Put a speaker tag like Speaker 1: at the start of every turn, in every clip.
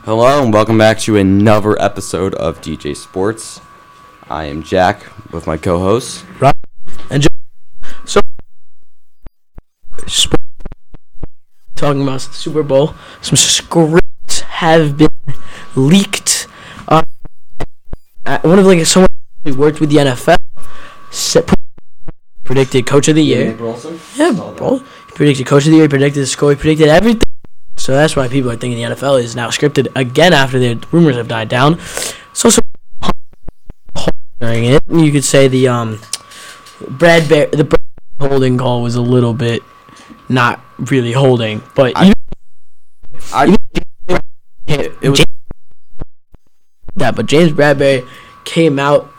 Speaker 1: Hello and welcome back to another episode of DJ Sports. I am Jack with my co-hosts
Speaker 2: Rob and Joe. So, talking about the Super Bowl, some scripts have been leaked. One of someone who worked with the NFL predicted Coach of the Year. Yeah, bro. He predicted Coach of the Year. He predicted the score. He predicted everything. So that's why people are thinking the NFL is now scripted again after the rumors have died down. So during it, you could say the Brad holding call was a little bit not really holding, but it was that. But James Bradberry came out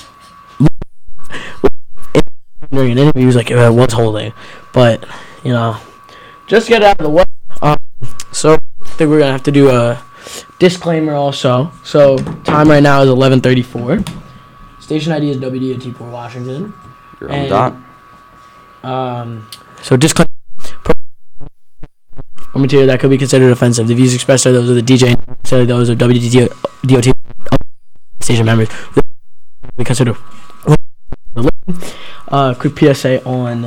Speaker 2: during an interview. He was like, "It was holding," but just get out of the way. So I think we're going to have to do a disclaimer also. So time right now is 11:34. Station ID is WDOT4 Washington.
Speaker 1: You're on the
Speaker 2: dot. So disclaimer. Or material that could be considered offensive. The views expressed are those of the DJ and necessarily those of WDOT station members. We consider quick PSA on...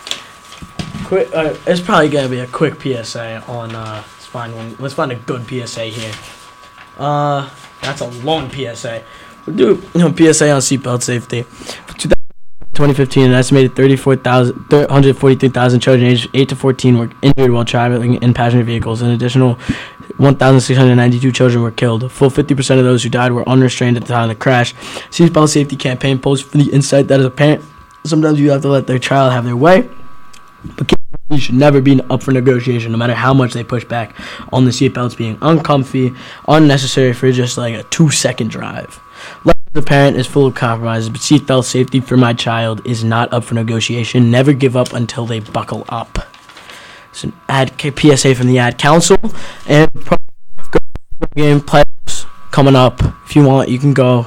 Speaker 2: it's probably gonna be a quick PSA on. Let's find a good PSA here. That's a long PSA. We'll do PSA on seatbelt safety. For 2015, an estimated 143,000 children aged 8 to 14 were injured while traveling in passenger vehicles. An additional 1,692 children were killed. A full 50% of those who died were unrestrained at the time of the crash. Seatbelt safety campaign posed for the insight that as a parent, sometimes you have to let their child have their way. But you should never be up for negotiation, no matter how much they push back on the seatbelts being uncomfy, unnecessary for just like a 2-second drive. The parent is full of compromises, but seatbelt safety for my child is not up for negotiation. Never give up until they buckle up. It's an PSA from the Ad Council, and game playoffs coming up. If you want, you can go.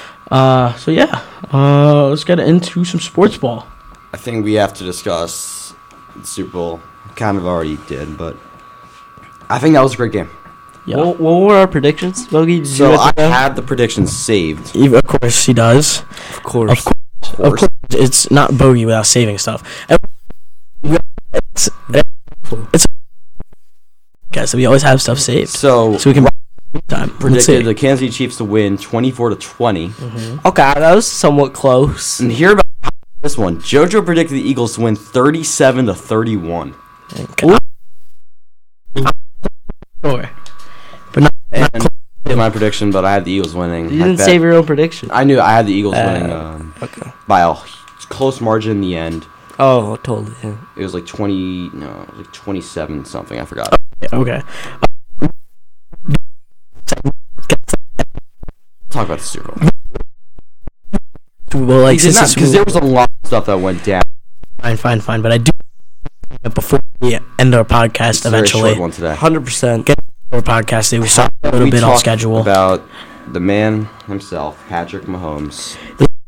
Speaker 2: Let's get into some sports ball.
Speaker 1: I think we have to discuss the Super Bowl. Kind of already did, but I think that was a great game.
Speaker 3: Yeah. What were our predictions, Bogey?
Speaker 1: So I had the predictions saved.
Speaker 2: Of course he does. Of course. It's not Bogey without saving stuff. It's so we always have stuff saved.
Speaker 1: So
Speaker 2: we can
Speaker 1: predicted the Kansas City Chiefs to win 24-20.
Speaker 3: Mm-hmm. Okay, that was somewhat close.
Speaker 1: And here about this one, JoJo predicted the Eagles to win 37-31.
Speaker 2: Okay. Sure. But not
Speaker 1: my prediction, but I had the Eagles winning.
Speaker 3: You didn't save your own prediction.
Speaker 1: I knew I had the Eagles winning by a close margin in the end.
Speaker 3: Oh, totally. Yeah.
Speaker 1: It was like 27 something. I forgot.
Speaker 2: Okay.
Speaker 1: Talk about the Super Bowl.
Speaker 2: Well,
Speaker 1: because there was a lot of stuff that went down.
Speaker 2: Fine. But I do before we end our podcast eventually.
Speaker 1: Short one today.
Speaker 3: 100%.
Speaker 2: Get our podcast. We saw a little bit on schedule
Speaker 1: about the man himself, Patrick Mahomes,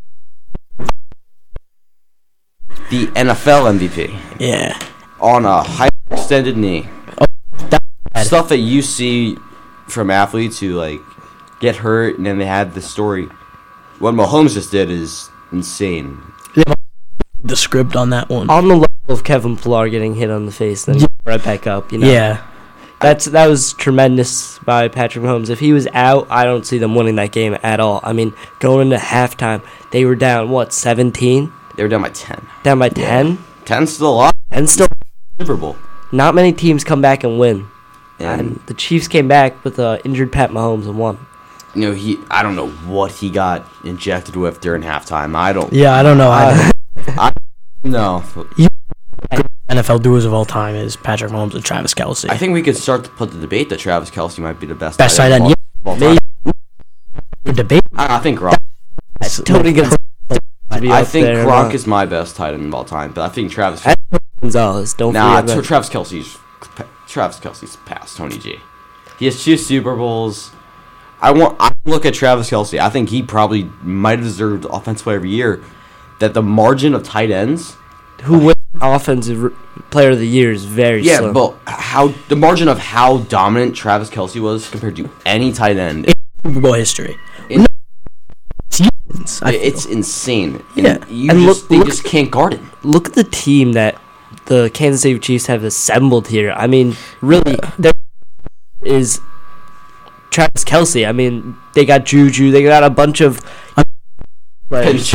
Speaker 1: the NFL MVP.
Speaker 2: Yeah.
Speaker 1: On a hyperextended knee. Stuff that you see from athletes who get hurt and then they had the story. What Mahomes just did is insane.
Speaker 2: The script on that one.
Speaker 3: On the level of Kevin Pillar getting hit on the face, then right back up.
Speaker 2: Yeah.
Speaker 3: That was tremendous by Patrick Mahomes. If he was out, I don't see them winning that game at all. I mean, going into halftime, they were down, 17?
Speaker 1: They were down by 10.
Speaker 3: Down by 10?
Speaker 1: 10's still a lot.
Speaker 3: 10's still
Speaker 1: Super Bowl.
Speaker 3: Not many teams come back and win.
Speaker 1: And
Speaker 3: the Chiefs came back with injured Pat Mahomes and won.
Speaker 1: I don't know what he got injected with during halftime. I don't
Speaker 2: know.
Speaker 1: No.
Speaker 2: NFL duos of all time is Patrick Mahomes and Travis Kelce.
Speaker 1: I think we could start to put the debate that Travis Kelce might be the best
Speaker 2: tight end. Debate?
Speaker 1: I think Gronk.
Speaker 3: I
Speaker 1: think Gronk is my best tight end of all time, but I think Travis
Speaker 3: Gonzalez.
Speaker 1: Travis Kelce's past Tony G. He has 2 Super Bowls. I look at Travis Kelce. I think he probably might have deserved Offensive Player of the Year. That the margin of tight ends
Speaker 3: who wins offensive player of the year is very
Speaker 1: Yeah,
Speaker 3: slim.
Speaker 1: but the margin of how dominant Travis Kelce was compared to any tight end,
Speaker 2: Super Bowl history.
Speaker 1: It-
Speaker 2: Seasons, I feel.
Speaker 1: it's insane. And
Speaker 2: Yeah.
Speaker 1: they just can't guard it.
Speaker 3: Look at the team that the Kansas City Chiefs have assembled here. I mean, really, there is Travis Kelce. I mean, they got Juju. They got a bunch of players.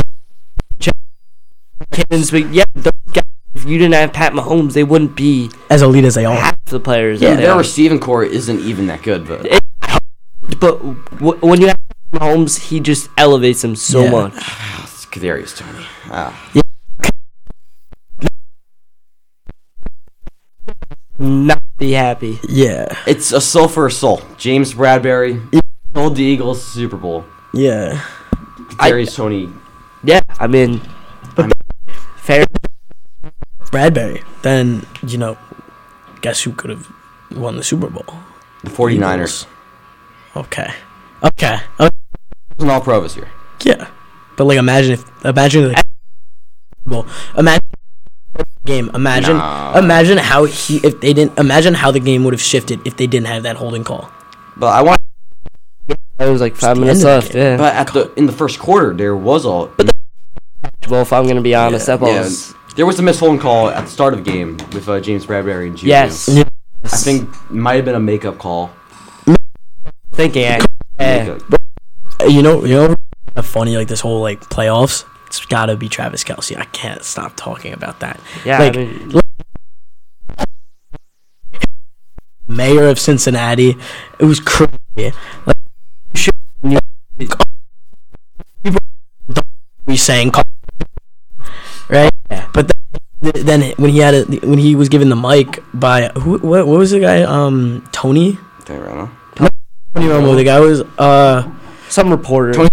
Speaker 3: But yeah, those guys, if you didn't have Pat Mahomes, they wouldn't be
Speaker 2: as elite as they are.
Speaker 3: half the players.
Speaker 1: Yeah,
Speaker 3: that they
Speaker 1: their
Speaker 3: are.
Speaker 1: receiving core isn't even that good, but
Speaker 3: But when you have Mahomes, he just elevates them so
Speaker 2: Yeah.
Speaker 3: much.
Speaker 1: it's Kadarius Toney.
Speaker 3: Not be happy.
Speaker 2: Yeah,
Speaker 1: It's a soul for a soul. James Bradbury, hold the Eagles to Super Bowl.
Speaker 2: yeah.
Speaker 1: Kadarius Toney.
Speaker 3: Yeah, I mean, fair.
Speaker 2: Bradbury. Then guess who could have won the Super Bowl?
Speaker 1: The 49ers.
Speaker 2: Eagles. Okay.
Speaker 1: An all-pro this year.
Speaker 2: Yeah, but like imagine the Bowl. Imagine the game. Imagine how the game would have shifted if they didn't have that holding call.
Speaker 1: But I want.
Speaker 3: It was like 5
Speaker 2: the
Speaker 3: minutes
Speaker 2: end of
Speaker 3: left.
Speaker 2: the
Speaker 3: Yeah.
Speaker 1: But in the first quarter, there was a.
Speaker 3: Well, if I'm gonna be honest, that was
Speaker 1: there was a missed holding call at the start of the game with James Bradbury and Juju.
Speaker 3: yes.
Speaker 1: I think it might have been a makeup call.
Speaker 3: Thinking. Yeah.
Speaker 1: Makeup.
Speaker 2: You know, funny like this whole like playoffs. It's got to be Travis Kelce. I can't stop talking about that.
Speaker 3: Yeah.
Speaker 2: Like,
Speaker 3: I mean,
Speaker 2: Mayor of Cincinnati. It was crazy. Like, we saying, right?
Speaker 3: Yeah.
Speaker 2: But then when he was given the mic by what was the guy? Tony
Speaker 1: Tyrone.
Speaker 2: Romo. The guy was
Speaker 3: some reporter.
Speaker 2: Tony-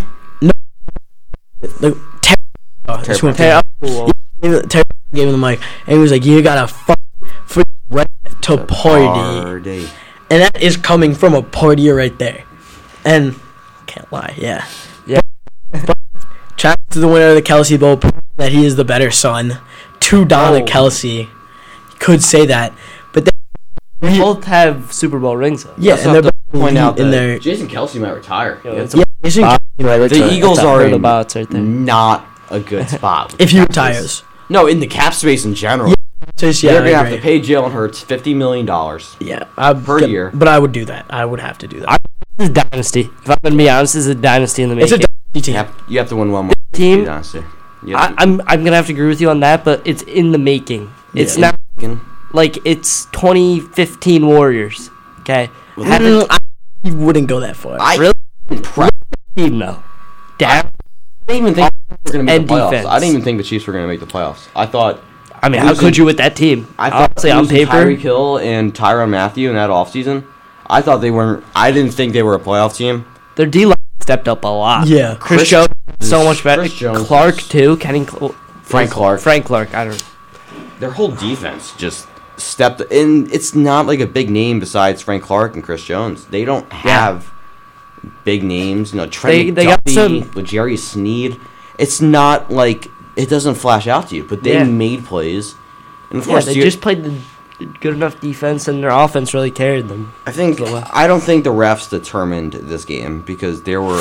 Speaker 2: like Terry gave him the mic and he was like, "You gotta fuck for right to party," and that is coming from a partier right there. And can't lie, yeah. But Travis is the winner of the Kelce Bowl. That he is the better son. To Donna Kelce, could say that, but
Speaker 3: They both have Super Bowl rings. Though.
Speaker 2: yeah,
Speaker 1: Also
Speaker 2: and
Speaker 1: have
Speaker 2: they're
Speaker 1: to
Speaker 2: both
Speaker 1: point out
Speaker 2: in
Speaker 1: that
Speaker 2: their
Speaker 1: Jason Kelce might retire.
Speaker 3: It's
Speaker 2: yeah. Jason
Speaker 3: Bob-
Speaker 2: Kelce,
Speaker 1: The Eagles are
Speaker 3: the
Speaker 1: in
Speaker 3: bots right there.
Speaker 1: not a good spot. with
Speaker 2: if
Speaker 1: the
Speaker 2: he
Speaker 1: cap space.
Speaker 2: retires,
Speaker 1: No, in the cap space in general.
Speaker 2: so yeah,
Speaker 1: They're
Speaker 2: I
Speaker 1: gonna have
Speaker 2: agree.
Speaker 1: to pay Jalen Hurts $50 million.
Speaker 2: Yeah,
Speaker 1: per year.
Speaker 2: But I would do that. I would have to do that.
Speaker 3: This is a dynasty. If I'm gonna be honest, this is a dynasty in the
Speaker 2: It's
Speaker 3: making.
Speaker 2: a dynasty team.
Speaker 1: You have to win one more
Speaker 3: Team,
Speaker 1: honestly. You have to-
Speaker 3: I'm gonna have to agree with you on that, but it's in the making. It's
Speaker 2: Yeah.
Speaker 3: not like it's 2015 Warriors. Okay,
Speaker 2: I wouldn't go that far.
Speaker 1: I
Speaker 3: really
Speaker 1: impressed.
Speaker 3: team though. Down.
Speaker 1: I didn't even think we were going to make
Speaker 3: And
Speaker 1: the playoffs.
Speaker 3: defense.
Speaker 1: I didn't even think the Chiefs were going to make the playoffs. I thought
Speaker 3: I mean, how
Speaker 1: losing-
Speaker 3: could you with that team?
Speaker 1: I thought
Speaker 3: Honestly, on
Speaker 1: losing
Speaker 3: paper,
Speaker 1: Tyreek Hill and Tyrann Mathieu in that offseason, I thought they weren't. I didn't think they were a playoff team.
Speaker 3: their D line stepped up a lot.
Speaker 2: Yeah.
Speaker 3: Chris Jones so much better.
Speaker 1: Chris Jones
Speaker 3: Clark
Speaker 1: is-
Speaker 3: too.
Speaker 1: Frank Clark.
Speaker 3: Frank Clark. I don't.
Speaker 1: Their whole defense just stepped in. It's not like a big name besides Frank Clark and Chris Jones. They don't have big names. Trent
Speaker 3: They got
Speaker 1: McDuffie, L'Jarius Sneed. It's not like it doesn't flash out to you, but they
Speaker 3: Yeah.
Speaker 1: made plays. And of
Speaker 3: Yeah,
Speaker 1: course,
Speaker 3: they just played the good enough defense, and their offense really carried them.
Speaker 1: I don't think the refs determined this game because there were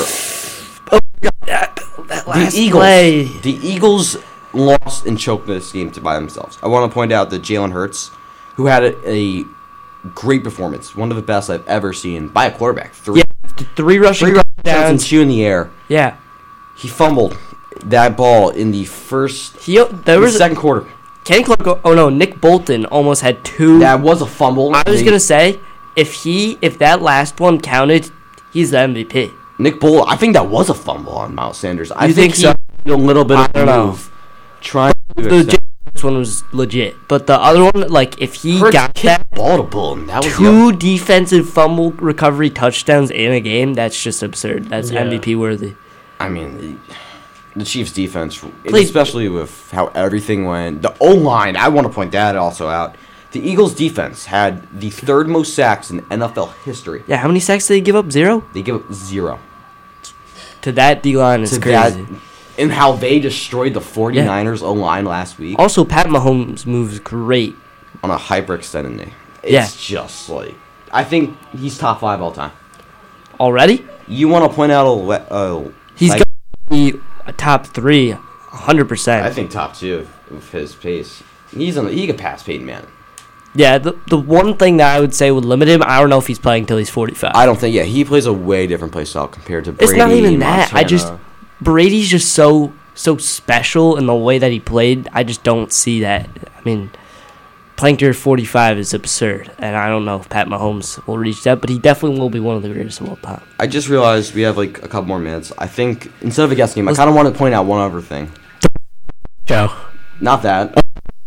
Speaker 3: That
Speaker 1: the Eagles. The Eagles lost and choked this game by themselves. I want to point out that Jalen Hurts, who had a great performance, one of the best I've ever seen by a quarterback.
Speaker 3: Three rushing
Speaker 1: touchdowns and
Speaker 3: touchdowns.
Speaker 1: 2 in the air.
Speaker 3: Yeah,
Speaker 1: He fumbled that ball in the second quarter.
Speaker 3: Kenny Clark. Oh no, Nick Bolton almost had two.
Speaker 1: That was a fumble.
Speaker 3: I was gonna say if that last one counted, he's the MVP.
Speaker 1: Nick Bolton. I think that was a fumble on Miles Sanders. I
Speaker 3: You think
Speaker 1: he
Speaker 3: so?
Speaker 1: did a little bit
Speaker 3: I
Speaker 1: of
Speaker 3: don't
Speaker 1: a
Speaker 3: know.
Speaker 1: move trying to
Speaker 3: The
Speaker 1: extend.
Speaker 3: James one was legit, but the other one, like if he
Speaker 1: Hurts
Speaker 3: got
Speaker 1: kicked
Speaker 3: that
Speaker 1: the ball to Bolton. That was
Speaker 3: two defensive fumble recovery touchdowns in a game, that's just absurd. That's
Speaker 2: Yeah.
Speaker 3: MVP worthy.
Speaker 1: I mean, the Chiefs' defense,
Speaker 3: Played-
Speaker 1: especially with how everything went. The O-line, I want to point that also out. The Eagles' defense had the third most sacks in NFL history.
Speaker 3: Yeah, how many sacks did they give up? 0?
Speaker 1: They give up 0.
Speaker 3: To that D line is
Speaker 1: To
Speaker 3: crazy.
Speaker 1: And how they destroyed the 49ers O-line last week
Speaker 3: Also, Pat Mahomes moves great.
Speaker 1: on a hyperextended knee. It's
Speaker 3: Yeah.
Speaker 1: just like... I think he's top 5 all time.
Speaker 3: Already?
Speaker 1: You want to point out a
Speaker 3: He's
Speaker 1: like,
Speaker 3: going to be a top 3, 100%.
Speaker 1: I think top 2 of his pace. He could pass Peyton Manning.
Speaker 3: Yeah, the one thing that I would say would limit him, I don't know if he's playing until he's 45.
Speaker 1: I don't think... Yeah, he plays a way different play style compared to Brady.
Speaker 3: It's not even that.
Speaker 1: Montana.
Speaker 3: Brady's just so special in the way that he played. I just don't see that. I mean, playing to 45 is absurd, and I don't know if Pat Mahomes will reach that, but he definitely will be one of the greatest of all time.
Speaker 1: I just realized we have like a couple more minutes. I think instead of a guess game, I kind of want to point out one other thing.
Speaker 2: Joe.
Speaker 1: Not that.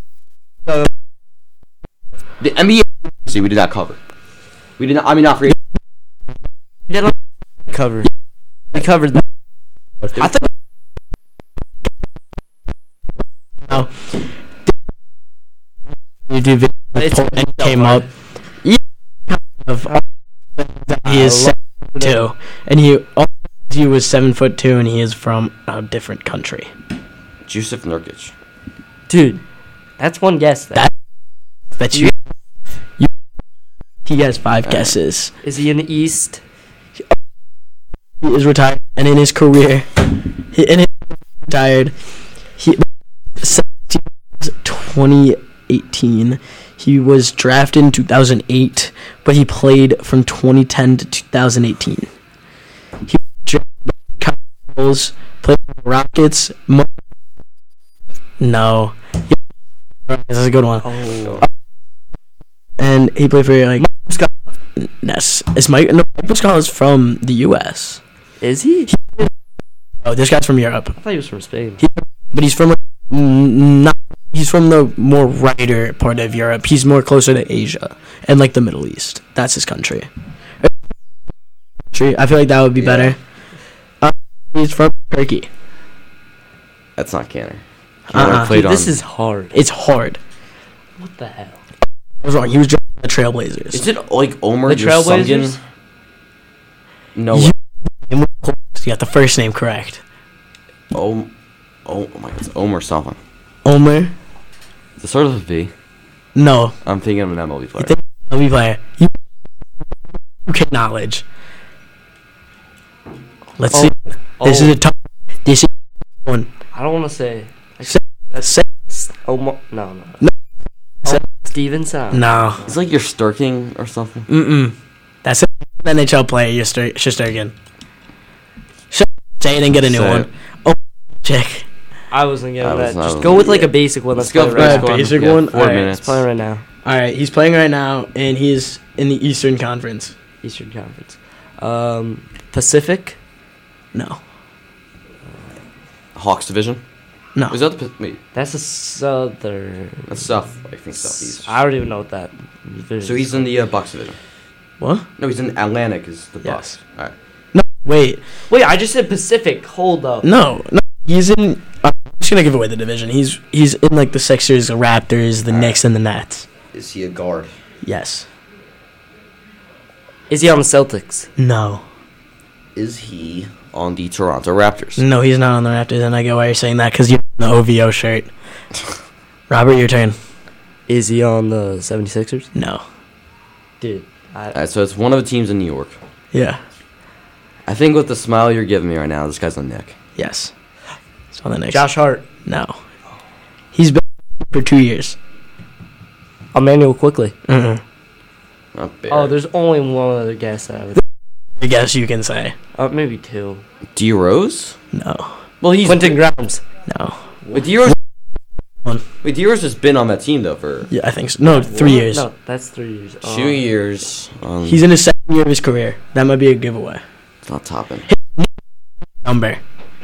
Speaker 1: The NBA we did not cover. We did not. I mean, not free.
Speaker 3: We did not cover. We covered that.
Speaker 1: I think.
Speaker 2: No. You do video and he came up. He is 7'2", and he was 7'2", and he is from a different country.
Speaker 1: Jusuf Nurkic.
Speaker 3: Dude, that's one guess.
Speaker 2: That's you. He has 5 guesses.
Speaker 3: Is he in the East?
Speaker 2: He is retired, and in his career, retired. 2018. He was drafted in 2008, but he played from 2010 to 2018. He drafted by the Cardinals, played for the Rockets. No. This is a good one.
Speaker 3: Oh.
Speaker 2: And he played for Yes. Mike Muscala is from the U.S.
Speaker 3: Is he?
Speaker 2: Oh, this guy's from Europe.
Speaker 3: I thought he was from Spain.
Speaker 2: But he's from he's from the more righter part of Europe. He's more closer to Asia and like the Middle East. That's his country. I feel like that would be better. He's from Turkey.
Speaker 1: That's not Canner. Canner played
Speaker 3: Dude, this
Speaker 1: on.
Speaker 3: is hard.
Speaker 2: It's hard.
Speaker 3: What the hell?
Speaker 2: I was wrong. He was just the Trailblazers.
Speaker 1: Is it like Omer
Speaker 3: The Trailblazers?
Speaker 1: Jursungan? No.
Speaker 2: You got the first name correct.
Speaker 1: Oh my God, it's Omer something.
Speaker 2: Omer?
Speaker 1: Is it sort of a V?
Speaker 2: No.
Speaker 1: I'm thinking of an MLB player.
Speaker 2: MLB player. UK knowledge. Let's see. This is a tough. This is one.
Speaker 3: I don't want to say.
Speaker 2: Say.
Speaker 3: No.
Speaker 2: No.
Speaker 3: Stevenson.
Speaker 2: No.
Speaker 1: It's like you're Sturking or something.
Speaker 2: That's an NHL player. You're Shesterkin. Say it and get a new
Speaker 1: Say
Speaker 2: one.
Speaker 1: it.
Speaker 2: Oh, check.
Speaker 3: I wasn't getting that.
Speaker 1: I
Speaker 3: Just
Speaker 1: was-
Speaker 3: go with like a basic one.
Speaker 1: Let's
Speaker 3: Let's
Speaker 1: go
Speaker 3: play
Speaker 1: for
Speaker 3: right
Speaker 1: basic
Speaker 3: now.
Speaker 1: one.
Speaker 2: Basic
Speaker 1: Yeah,
Speaker 2: one?
Speaker 1: 4
Speaker 2: Alright,
Speaker 1: minutes.
Speaker 3: Let's play right now.
Speaker 2: All right, he's playing right now, and he's in the Eastern Conference.
Speaker 3: Eastern Conference. Pacific.
Speaker 2: No.
Speaker 1: Hawks division.
Speaker 2: No.
Speaker 1: Is that the wait?
Speaker 3: That's a southern.
Speaker 1: That's south. I think southeast.
Speaker 3: I don't even know what that.
Speaker 1: So he's in the Bucks division.
Speaker 2: What?
Speaker 1: No, he's in Atlantic. Is the
Speaker 2: Yes.
Speaker 1: Bucks? All right.
Speaker 2: No. Wait.
Speaker 3: Wait, I just said Pacific. Hold up.
Speaker 2: No. He's in. I'm just gonna give away the division. He's in like the Sixers, the Raptors, the Knicks, and the Nets.
Speaker 1: Is he a guard?
Speaker 2: Yes.
Speaker 3: Is he on the Celtics?
Speaker 2: No.
Speaker 1: Is he on the Toronto Raptors?
Speaker 2: No, he's not on the Raptors, and I get why you're saying that because you're in the OVO shirt. Robert, your turn.
Speaker 3: Is he on the 76ers?
Speaker 2: No.
Speaker 3: Dude.
Speaker 1: All right, so it's one of the teams in New York.
Speaker 2: Yeah.
Speaker 1: I think with the smile you're giving me right now, this guy's on Nick.
Speaker 2: Yes. He's on the Knicks.
Speaker 3: Josh Hart.
Speaker 2: No. He's been for 2 years.
Speaker 3: Emmanuel Quickly.
Speaker 2: Mm-mm.
Speaker 1: Not bad.
Speaker 3: Oh, there's only one other guess that I would.
Speaker 2: I guess you can say.
Speaker 3: Maybe two.
Speaker 1: D Rose?
Speaker 2: No.
Speaker 1: Well, he's
Speaker 3: Quentin Grimes.
Speaker 2: No.
Speaker 1: Wait, D Rose.
Speaker 2: One.
Speaker 1: Wait, D Rose has been on that team though for
Speaker 2: Yeah, I think so. No, 3 years.
Speaker 3: No, that's 3 years.
Speaker 1: 2 years.
Speaker 2: He's in his second year of his career. That might be a giveaway.
Speaker 1: It's not topping.
Speaker 2: Number.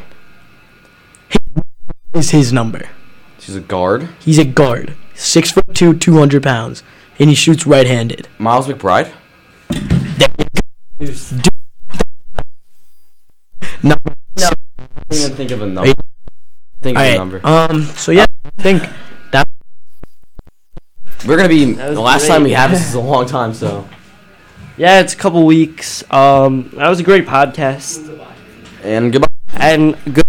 Speaker 2: Is his number.
Speaker 1: He's a guard.
Speaker 2: He's a guard. 6'2", 200 pounds. And he shoots right-handed.
Speaker 1: Miles McBride.
Speaker 2: No.
Speaker 1: I can't even think of a number. Think of a number.
Speaker 2: So yeah, I think that
Speaker 1: We're gonna be
Speaker 3: That was
Speaker 1: the last
Speaker 3: great.
Speaker 1: time we have this is a long time, so.
Speaker 3: Yeah, it's a couple weeks. That was a great podcast.
Speaker 1: And goodbye.
Speaker 3: And good.